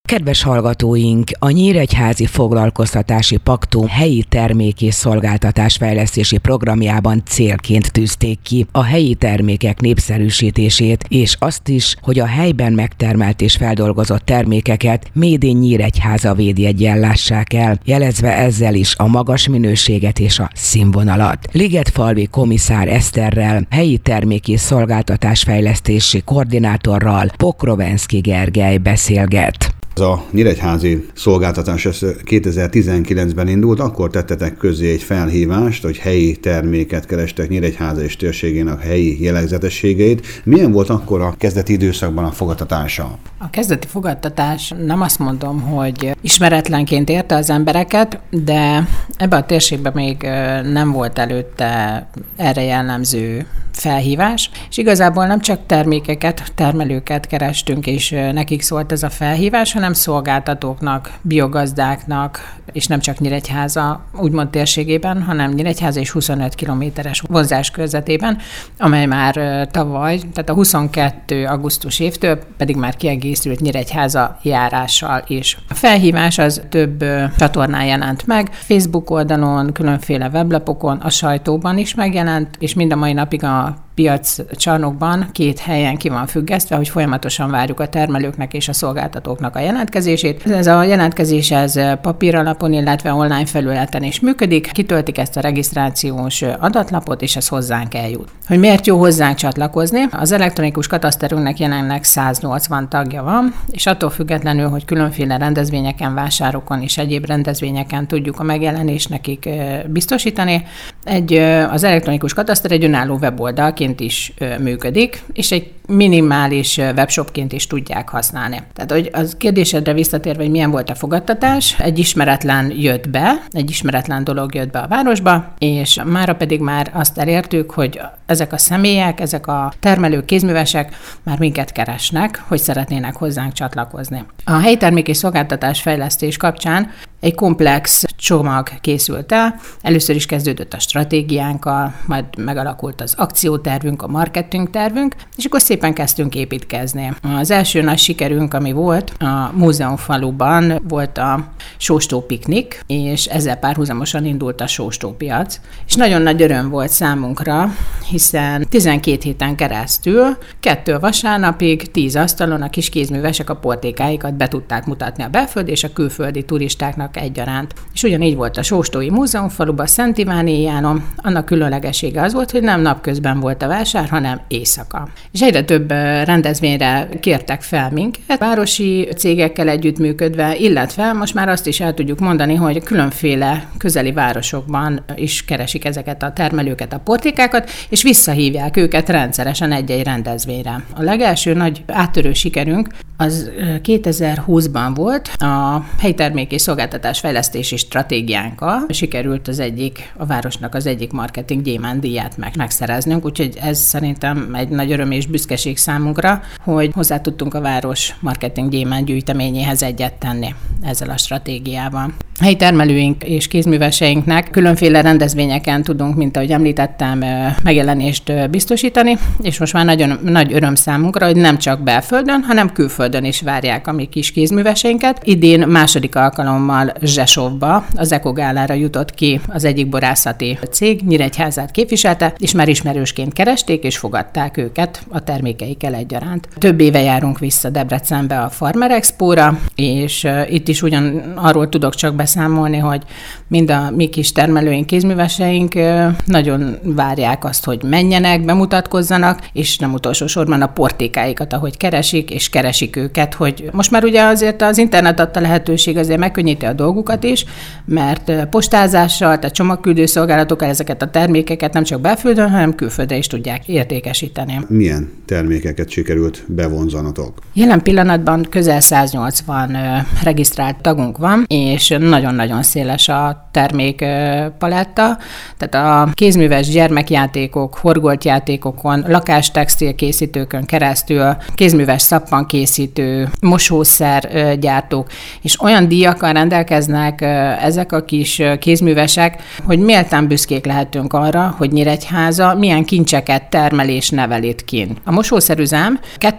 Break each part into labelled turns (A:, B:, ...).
A: Kedves hallgatóink, a Nyíregyházi Foglalkoztatási Paktum helyi termék- és szolgáltatásfejlesztési programjában célként tűzték ki a helyi termékek népszerűsítését, és azt is, hogy a helyben megtermelt és feldolgozott termékeket Made in Nyíregyháza védjeggyel lássák el, jelezve ezzel is a magas minőséget és a színvonalat. Ligetfalvi komisszár Eszterrel, helyi termék- és szolgáltatásfejlesztési koordinátorral Pokrovenszky Gergely beszélget.
B: Ez a nyíregyházi szolgáltatás 2019-ben indult, akkor tettetek közzé egy felhívást, hogy helyi terméket kerestek Nyíregyháza és térségének helyi jellegzetességeit. Milyen volt akkor a kezdeti időszakban a fogadtatása?
C: A kezdeti fogadtatás, nem azt mondom, hogy ismeretlenként érte az embereket, de ebben a térségben még nem volt előtte erre jellemző felhívás, és igazából nem csak termékeket, termelőket kerestünk, és nekik szólt ez a felhívás, hanem szolgáltatóknak, biogazdáknak, és nem csak Nyíregyháza úgymond térségében, hanem Nyíregyháza és 25 kilométeres vonzás körzetében, amely már tavaly, tehát a 22. augusztus évtől pedig már kiegészült Nyíregyháza járással is. A felhívás az több csatornán jelent meg, Facebook oldalon, különféle weblapokon, a sajtóban is megjelent, és mind a mai napig a piaccsarnokban 2 helyen ki van függesztve, hogy folyamatosan várjuk a termelőknek és a szolgáltatóknak a jelentkezését. Ez a jelentkezés papíralapon, illetve online felületen is működik. Kitöltik ezt a regisztrációs adatlapot, és ez hozzánk eljut. Hogy miért jó hozzánk csatlakozni? Az elektronikus kataszterünknek jelenleg 180 tagja van, és attól függetlenül, hogy különféle rendezvényeken, vásárokon és egyéb rendezvényeken tudjuk a megjelenést nekik biztosítani. Az elektronikus kataszter egy önálló weboldalként is működik, és egy minimális webshopként is tudják használni. Tehát, hogy az kérdésedre visszatérve, hogy milyen volt a fogadtatás, egy ismeretlen dolog jött be a városba, és mára pedig már azt elértük, hogy ezek a személyek, ezek a termelők, kézművesek már minket keresnek, hogy szeretnének hozzánk csatlakozni. A helyi termék és szolgáltatás fejlesztés kapcsán egy komplex csomag készült el. Először is kezdődött a stratégiánkkal, majd megalakult az akciótervünk, a marketing tervünk, és akkor szépen kezdtünk építkezni. Az első nagy sikerünk, ami volt, a Múzeumfaluban volt a sóstó piknik, és ezzel párhuzamosan indult a sóstópiac. És nagyon nagy öröm volt számunkra, hiszen 12 héten keresztül, 2 vasárnapig, 10 asztalon a kis kézművesek a portékáikat be tudták mutatni a belföldi és a külföldi turistáknak egyaránt. És ugyanígy volt a Sóstói Múzeumfaluban, Szent Iván éjjánon. Annak különlegessége az volt, hogy nem napközben volt a vásár, hanem éjszaka. És egyre több rendezvényre kértek fel minket, városi cégekkel együttműködve, illetve most már azt is el tudjuk mondani, hogy különféle közeli városokban is keresik ezeket a termelőket, a portékákat, és visszahívják őket rendszeresen egy-egy rendezvényre. A legelső nagy áttörő sikerünk az 2020-ban volt, a helytermék és szolgáltatás fejlesztési stratégiánkkal sikerült a városnak az egyik marketing gyémántdíját megszereznünk, úgyhogy ez szerintem egy nagy öröm és büszkeség számunkra, hogy hozzá tudtunk a város marketing gyémánt gyűjteményéhez egyet tenni ezzel a stratégiával. Helyi termelőink és kézműveseinknek különféle rendezvényeken tudunk, mint ahogy említettem, megjelenést biztosítani, és most már nagyon nagy öröm számunkra, hogy nem csak belföldön, hanem külföldön is várják a mi kis kézműveseinket. Idén második alkalommal Zsesovba, az Ekogálára jutott ki az egyik borászati cég, Nyíregyházát képviselte, és már ismerősként keresték és fogadták őket a termékeikkel egyaránt. Több éve járunk vissza Debrecenbe a Farmer Expóra, és itt is arról tudok csak beszámolni, hogy mind a mi kis termelőink, kézműveseink nagyon várják azt, hogy menjenek, bemutatkozzanak, és nem utolsó sorban a portékáikat, ahogy keresik őket, hogy most már ugye azért az internet adta lehetőség azért megkönnyíti a dolgukat is, mert postázással, tehát csomagküldő szolgálatokkal ezeket a termékeket nem csak belföldön, hanem külföldre is tudják értékesíteni.
B: Milyen termékeket sikerült bevonzanatok?
C: Jelen pillanatban közel 180 regisztrált tagunk van, és nagyon-nagyon széles a termékpaletta. Tehát a kézműves gyermekjátékok, horgolt játékokon, lakástextilkészítőkön keresztül, kézműves szappankészítő, mosószergyártók, és olyan díjakkal rendelkeznek ezek a kis kézművesek, hogy méltán büszkék lehetünk arra, hogy Nyíregyháza milyen kincseket termel és nevel itt kint. A mosószerüzem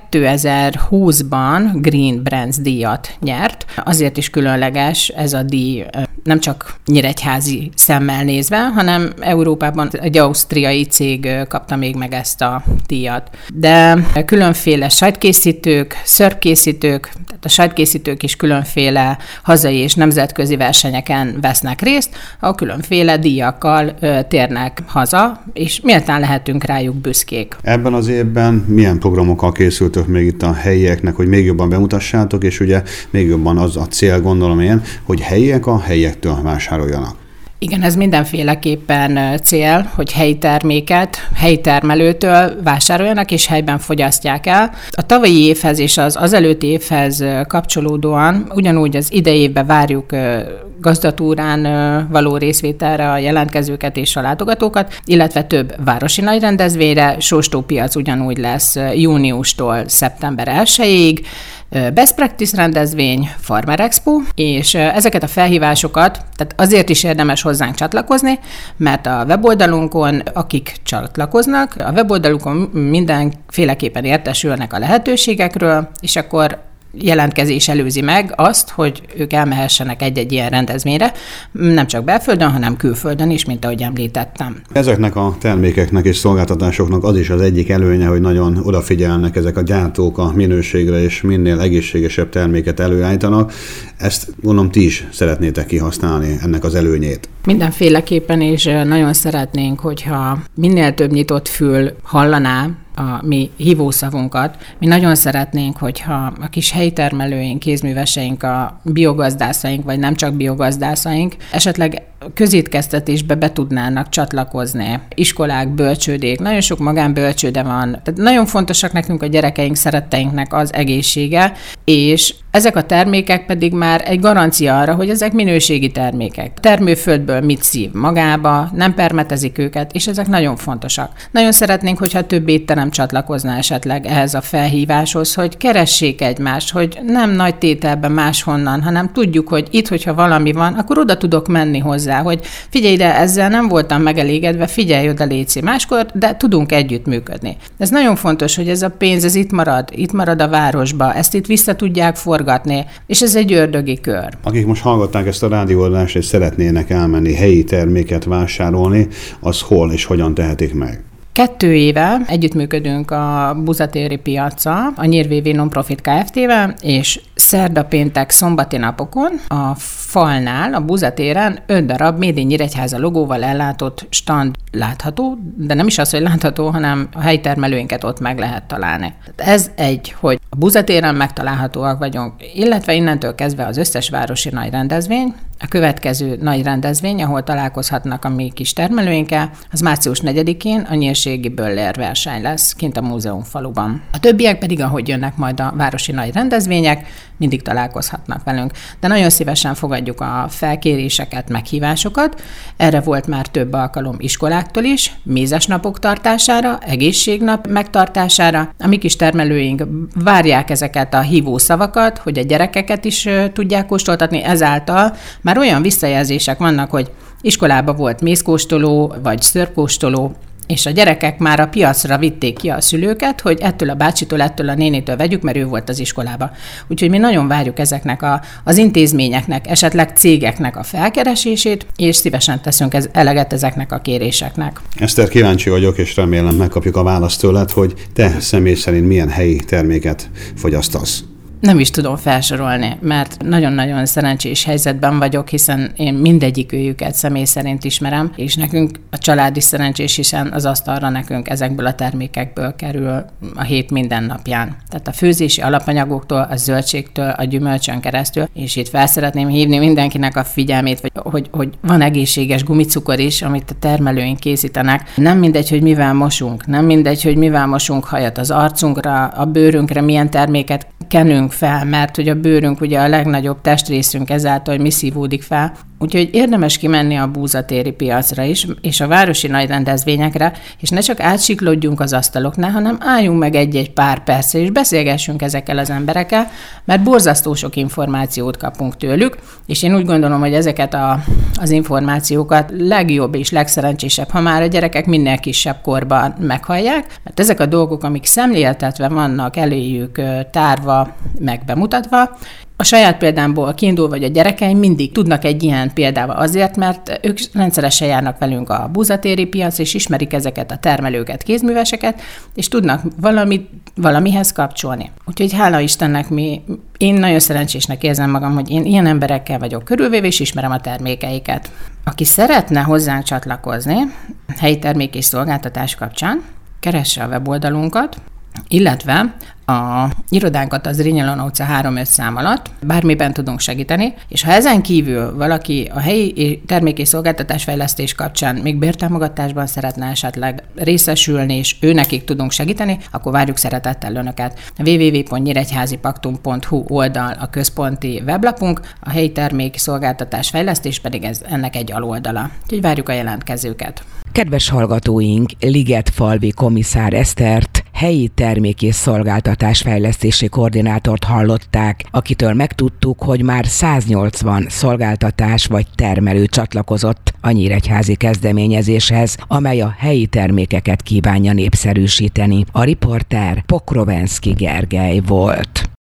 C: 2020-ban Green Brands díjat nyert. Azért is különleges ez a díj, nem csak nyíregyházi szemmel nézve, hanem Európában egy ausztriai cég kapta még meg ezt a díjat. De különféle sajtkészítők, szörpkészítők, tehát a sajtkészítők is különféle hazai és nemzetközi versenyeken vesznek részt, ahol különféle díjakkal térnek haza, és méltán lehetünk rájuk büszkék.
B: Ebben az évben milyen programokkal készültök még itt a helyieknek, hogy még jobban bemutassátok, és ugye még jobban az a cél, gondolom én, hogy helyiek a helyiektől vásároljanak.
C: Igen, ez mindenféleképpen cél, hogy helyi terméket helyi termelőtől vásároljanak és helyben fogyasztják el. A tavalyi évhez és az előtti évhez kapcsolódóan ugyanúgy az idei évben várjuk gazdatúrán való részvételre a jelentkezőket és a látogatókat, illetve több városi nagy rendezvényre. Sóstópiac ugyanúgy lesz júniustól szeptember 1-ig, Best Practice rendezvény, Farmer Expo, és ezeket a felhívásokat, tehát azért is érdemes hozzánk csatlakozni, mert a weboldalunkon, akik csatlakoznak, a weboldalunkon mindenféleképpen értesülnek a lehetőségekről, és akkor jelentkezés előzi meg azt, hogy ők elmehessenek egy-egy ilyen rendezvényre, nem csak belföldön, hanem külföldön is, mint ahogy említettem.
B: Ezeknek a termékeknek és szolgáltatásoknak az is az egyik előnye, hogy nagyon odafigyelnek ezek a gyártók a minőségre, és minél egészségesebb terméket előállítanak. Ezt gondolom ti is szeretnétek kihasználni, ennek az előnyét.
C: Mindenféleképpen, és nagyon szeretnénk, hogyha minél több nyitott fül hallaná a mi hívószavunkat. Mi nagyon szeretnénk, hogyha a kis helyi termelőink, kézműveseink, a biogazdászaink, vagy nem csak biogazdászaink, esetleg közétkeztetésbe be tudnának csatlakozni. Iskolák, bölcsődék, nagyon sok magánbölcsőde van. Tehát nagyon fontosak nekünk a gyerekeink, szeretteinknek az egészsége, és ezek a termékek pedig már egy garancia arra, hogy ezek minőségi termékek. Termőföldből mit szív magába, nem permetezik őket, és ezek nagyon fontosak. Nagyon szeretnénk, hogyha több étterem csatlakozna esetleg ehhez a felhíváshoz, hogy keressék egymást, hogy nem nagy tételben máshonnan, hanem tudjuk, hogy itt, hogyha valami van, akkor oda tudok menni hozzá, hogy figyelj ide, ezzel nem voltam megelégedve, figyelj oda, léci máskor, de tudunk együttműködni. Ez nagyon fontos, hogy ez a pénz, ez itt marad a városba, ezt itt vissza tudják forgatni, és ez egy ördögi kör. Akik
B: most hallgatták ezt a rádióadást, és szeretnének elmenni helyi terméket vásárolni, az hol és hogyan tehetik meg?
C: 2 éve együttműködünk a Buzatéri piaccal, a Nyír-VV Non-Profit Kft-vel, és szerda, péntek, szombati napokon a falnál, a Buzatéren 5 darab Made in Nyíregyháza logóval ellátott stand látható, de nem is az, hogy látható, hanem a helyi termelőinket ott meg lehet találni. Ez egy, hogy a Buzatéren megtalálhatóak vagyunk, illetve innentől kezdve az összes városi nagy rendezvény, a következő nagy rendezvény, ahol találkozhatnak a mi kis termelőinkkel, az március 4-én a nyírségi böllér verseny lesz kint a múzeumfaluban. A többiek pedig, ahogy jönnek majd a városi nagy rendezvények, mindig találkozhatnak velünk. De nagyon szívesen fogadjuk a felkéréseket, meghívásokat. Erre volt már több alkalom iskoláktól is, mézesnapok tartására, egészségnap megtartására. A mi kis termelőink várják ezeket a hívószavakat, hogy a gyerekeket is tudják kóstoltatni, ezáltal már olyan visszajelzések vannak, hogy iskolában volt mézkóstoló, vagy szörpkóstoló, és a gyerekek már a piacra vitték ki a szülőket, hogy ettől a bácsitól, ettől a nénitől vegyük, mert ő volt az iskolába. Úgyhogy mi nagyon várjuk ezeknek az intézményeknek, esetleg cégeknek a felkeresését, és szívesen teszünk eleget ezeknek a kéréseknek.
B: Eszter, kíváncsi vagyok, és remélem megkapjuk a választ tőled, hogy te személy szerint milyen helyi terméket fogyasztasz.
C: Nem is tudom felsorolni, mert nagyon-nagyon szerencsés helyzetben vagyok, hiszen én mindegyik őjüket személy szerint ismerem, és nekünk a család is szerencsés, hiszen az asztalra nekünk ezekből a termékekből kerül a hét minden napján. Tehát a főzési alapanyagoktól, a zöldségtől, a gyümölcsön keresztül, és itt fel szeretném hívni mindenkinek a figyelmét, hogy van egészséges gumicukor is, amit a termelőink készítenek. Nem mindegy, hogy mivel mosunk, nem mindegy, hogy mivel mosunk hajat az arcunkra, a bőrünkre, milyen terméket kenünk fel, mert hogy a bőrünk ugye a legnagyobb testrészünk ezáltal, hogy mi szívódik fel. Úgyhogy érdemes kimenni a búzatéri piacra is, és a városi nagy rendezvényekre, és ne csak átsiklódjunk az asztaloknál, hanem álljunk meg egy-egy pár percre, és beszélgessünk ezekkel az emberekkel, mert borzasztó sok információt kapunk tőlük, és én úgy gondolom, hogy ezeket az információkat legjobb és legszerencsésebb, ha már a gyerekek minél kisebb korban meghallják, mert ezek a dolgok, amik szemléltetve vannak, eléjük tárva, meg bemutatva, a saját példámból kiindul, vagy a gyerekeim mindig tudnak egy ilyen példával azért, mert ők rendszeresen járnak velünk a búzatéri piac, és ismerik ezeket a termelőket, kézműveseket, és tudnak valamihez kapcsolni. Úgyhogy hála Istennek én nagyon szerencsésnek érzem magam, hogy én ilyen emberekkel vagyok körülvéve, és ismerem a termékeiket. Aki szeretne hozzánk csatlakozni helyi termék és szolgáltatás kapcsán, keresse a weboldalunkat, illetve a irodánkat az Zrínyi utca 3-5 szám alatt, bármiben tudunk segíteni, és ha ezen kívül valaki a helyi termék- és szolgáltatásfejlesztés kapcsán még bértámogatásban szeretne esetleg részesülni, és őnekik tudunk segíteni, akkor várjuk szeretettel önöket. A www.nyíregyházipaktum.hu oldal a központi weblapunk, a helyi termék- és szolgáltatásfejlesztés pedig ennek egy aloldala. Úgyhogy várjuk a jelentkezőket.
A: Kedves hallgatóink, Ligetfalvi Komisszár Esztert, helyi termék- és szolgáltatásfejlesztési koordinátort hallották, akitől megtudtuk, hogy már 180 szolgáltatás vagy termelő csatlakozott a nyíregyházi kezdeményezéshez, amely a helyi termékeket kívánja népszerűsíteni. A riporter Pokrovenszky Gergely volt.